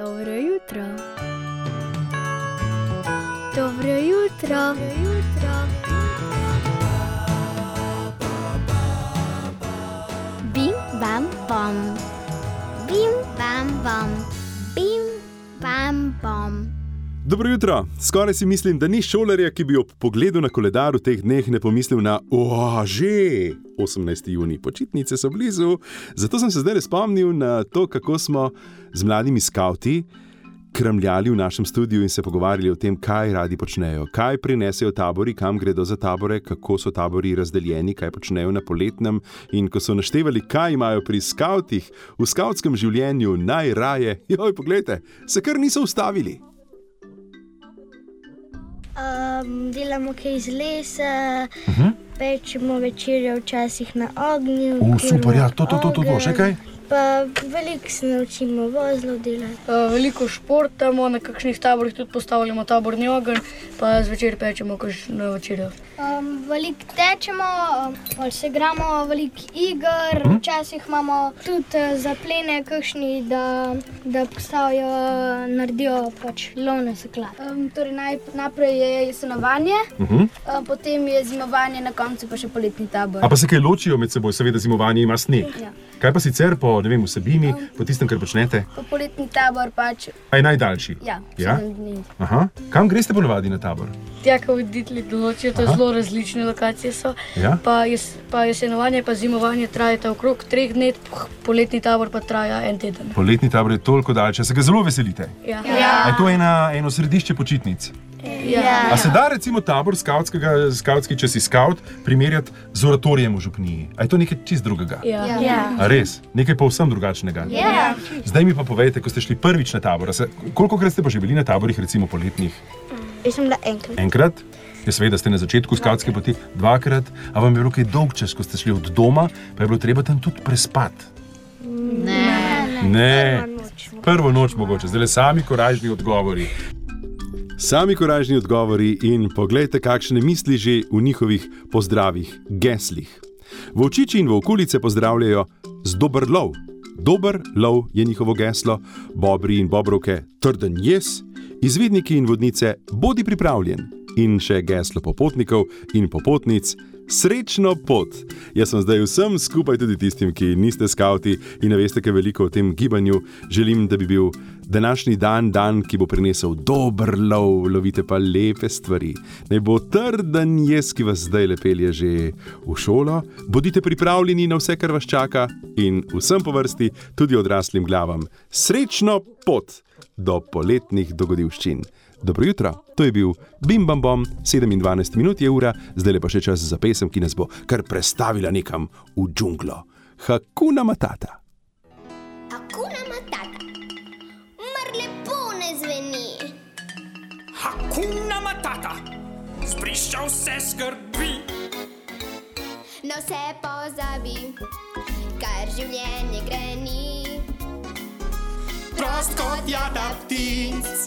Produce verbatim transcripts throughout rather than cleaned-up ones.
Dobro jutro. Dobro jutro. Dobro jutro. Bim, bam, bom. Bim, bam, bom. Bim, bam, bom. Dobro jutro. Skoraj si mislim, da ni šolarja, ki bi ob pogledu na koledar v teh dneh ne pomislil na o, že osemnajsti junij. Počitnice so blizu, zato sem se zdaj spomnil na to, kako smo z mladimi skavti kramljali v našem studiu in se pogovarjali o tem, kaj radi počnejo, kaj prinesejo tabori, kam gredo za tabore, kako so tabori razdeljeni, kaj počnejo na poletnem, in ko so naštevali, kaj imajo pri skavtih v skavtskem življenju najraje, joj, poglejte, se kar niso ustavili. Um, delamo kaj iz lesa, uh-huh. Pečemo večerjo včasih na ognju. O, super, ja, to, to, to, to, to, še kaj? Pa veliko se naučimo vozlov delati. Uh, veliko športamo, na kakšnih taborih tudi postavljamo taborni ogenj, pa zvečer pečemo kakšno večerjo. Um, veliko tečemo, um, se igramo veliko iger, uh-huh. Včasih imamo tudi uh, zaplene kakšni, da, da postavijo, naredijo pač lovne zaklade. Um, torej naj, najprej je jesenovanje, uh-huh. uh, potem je zimovanje, na koncu pa še poletni tabor. A pa se kaj ločijo med seboj? Seveda zimovanje ima sneg. Ja. Kaj pa sicer po, ne vem, vsebini, um, po tistem, kar počnete? Po poletni tabor pač. A je najdaljši? Ja, ja? sedem dni. Aha. Kam greste ponavadi na tabor? Tja, ko voditelji določijo, to zelo različne lokacije so. Ja? Pa, jes, pa jesenovanje, pa zimovanje trajata okrog treh dni, poletni tabor pa traja en teden. Poletni tabor je toliko daljše, se ga zelo veselite? Ja. Ja. A je to ena, eno središče počitnic? Ja. A se da recimo tabor skautski, če si skaut, primerjati z oratorijem v župniji? A je to nekaj čist drugega? Ja. Ja. A res? Nekaj povsem drugačnega? Ja. Zdaj mi pa povejte, ko ste šli prvič na tabor, se, kolikokrat ste pa že bili na taborih, recimo poletnih? Jaz sem bila enkrat. Enkrat? Ja, seveda ste na začetku skautske poti dvakrat, a vam je bilo kaj dolg čas, ko ste šli od doma, pa je bilo treba tam tudi prespati? Ne. Ne. Prvo noč mogoče, zdaj le sami korajžni odgovori. Sami korajžni odgovori in poglejte, kakšne misli že v njihovih pozdravih, geslih. Volčiči in volkulice pozdravljajo z dober lov. Dober lov je njihovo geslo, bobri in bobrovke trden jez, izvidniki in vodnice bodi pripravljen. In še geslo popotnikov in popotnic, srečno pot. Jaz sem zdaj vsem skupaj, tudi tistim, ki niste skauti in ne veste kaj veliko o tem gibanju, želim, da bi bil današnji dan dan, ki bo prinesel dober lov, lovite pa lepe stvari. Naj bo trden jez, ki vas zdaj lepelje že v šolo, bodite pripravljeni na vse, kar vas čaka in vsem po vrsti, tudi odraslim glavam. Srečno pot do poletnih dogodivščin. Dobro jutro, to je bil Bim Bam Bom, sedem in dvanajst minut je ura, zdaj pa še čas za pesem, ki nas bo kar prestavila nekam v džunglo. Hakuna Matata. Hakuna Matata, mar lepo ne zveni. Hakuna Matata, zbrišča vse skrbi. Na vse pozabi, kar življenje greni. Prost kot jada ptic,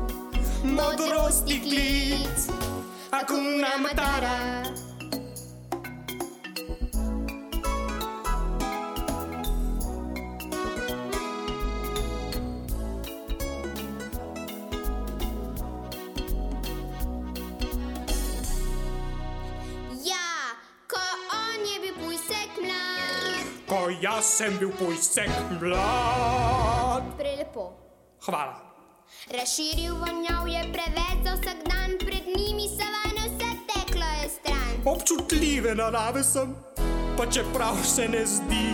modrosti klic, Hakuna Matata. Ja, ko on je bil pujsek mlad. Ko jaz sem bil pujsek mlad. Prelepo. Hvala. Razširil vonjav je preveč za vsak dan, pred njimi savane vse teklo je stran. Občutljive narave sem, pa čeprav se ne zdi.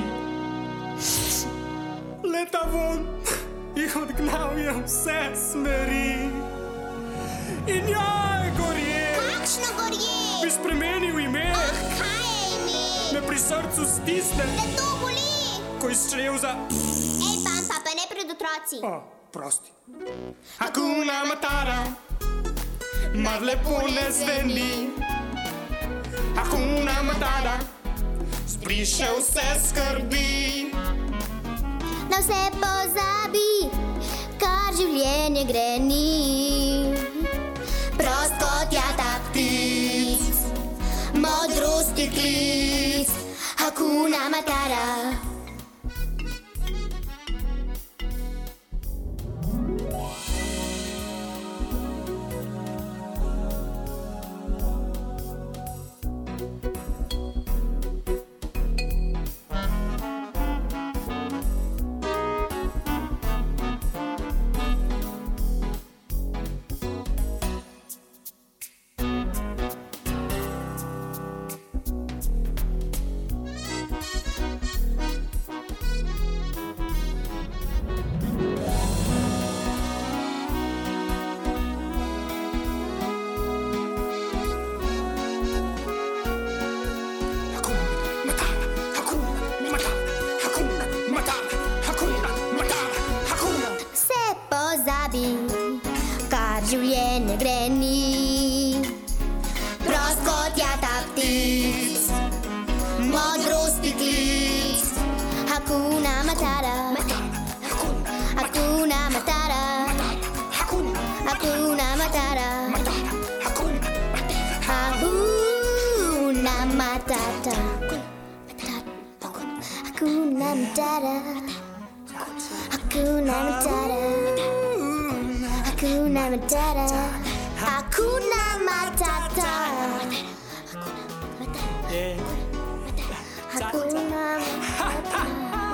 Leta von, jih odgnal je vse smeri. In jaj, gorje. Kakšno gorje? Bi spremenil ime. Oh, kaj je ime? Me pri srcu stisne. Da to boli. Ko izčrel za... Ej, pan, papa, ne pred otroci. O, prosti. Hakuna Matata, mar lepo ne zveni. Hakuna Matata, zbriše vse skrbi. Na vse pozabi, kar življenje greni. Prost kot jata ptic, modrosti klic, Hakuna Matata. ne gre ni. Prost kot jata ptic, modrosti klic. Hakuna Matata, Hakuna Matata, Hakuna Matata, Hakuna Matata, Hakuna Matata, Hakuna Matata, Hakuna Matata, Hakuna Matata, Hakuna Matata.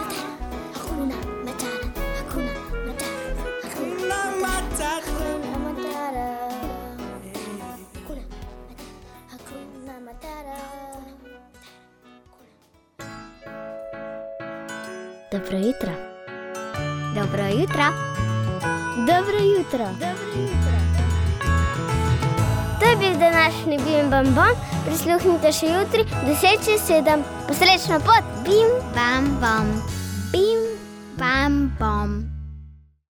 Dobro jutro. Dobro jutro. Dobro jutro. Dobro jutro. To je bil današnji Bim Bam Bom. Prisluhnite še jutri, deset čez sedem. Posrečno pot. Bim Bam Bom. Bim Bam Bom.